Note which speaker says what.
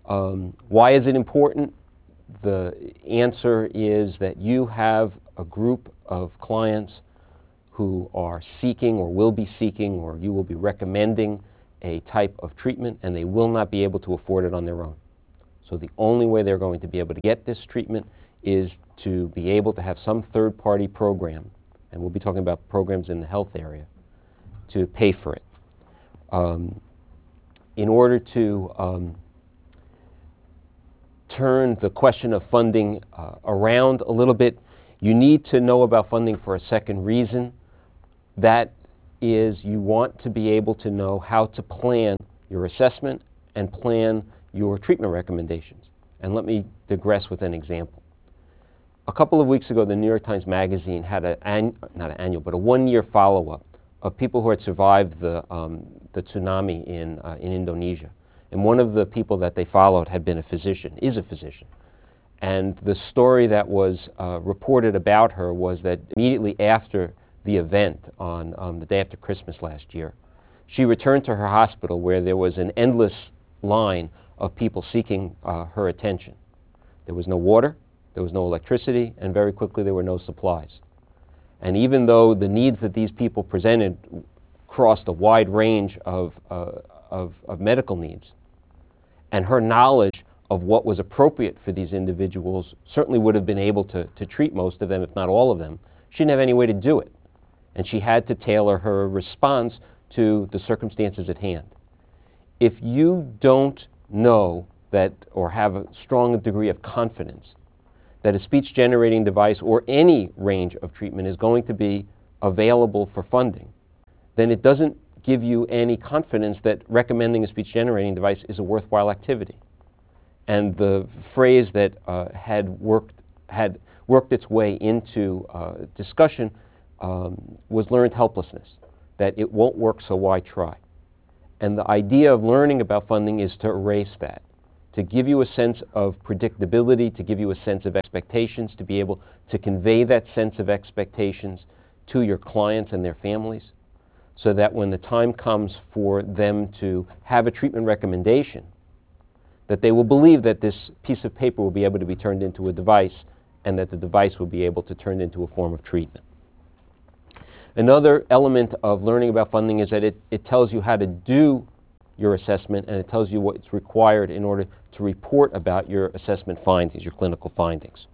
Speaker 1: Why is it important? The answer is that you have a group of clients who are seeking or will be seeking, or you will be recommending a type of treatment, and they will not be able to afford it on their own. So the only way they're going to be able to get this treatment is to be able to have some third-party program, and we'll be talking about programs in the health area, to pay for it. In order to turn the question of funding around a little bit, you need to know about funding for a second reason. That is, you want to be able to know how to plan your assessment and plan your treatment recommendations. And let me digress with an example. A couple of weeks ago, the New York Times Magazine had not an annual, but a one-year follow-up of people who had survived the tsunami in Indonesia. And one of the people that they followed had been a physician, is a physician. And the story that was reported about her was that immediately after the event on the day after Christmas last year, she returned to her hospital where there was an endless line of people seeking her attention. There was no water, there was no electricity, and very quickly there were no supplies. And even though the needs that these people presented crossed a wide range of medical needs, and her knowledge of what was appropriate for these individuals certainly would have been able to treat most of them, if not all of them, she didn't have any way to do it. And she had to tailor her response to the circumstances at hand. If you don't know that, or have a strong degree of confidence that a speech-generating device or any range of treatment is going to be available for funding, then it doesn't give you any confidence that recommending a speech-generating device is a worthwhile activity. And the phrase that had worked its way into discussion was learned helplessness, that it won't work, so why try? And the idea of learning about funding is to erase that, to give you a sense of predictability, to give you a sense of expectations, to be able to convey that sense of expectations to your clients and their families, so that when the time comes for them to have a treatment recommendation, that they will believe that this piece of paper will be able to be turned into a device, and that the device will be able to turn into a form of treatment. Another element of learning about funding is that it tells you how to do your assessment, and it tells you what's required in order to report about your assessment findings, your clinical findings.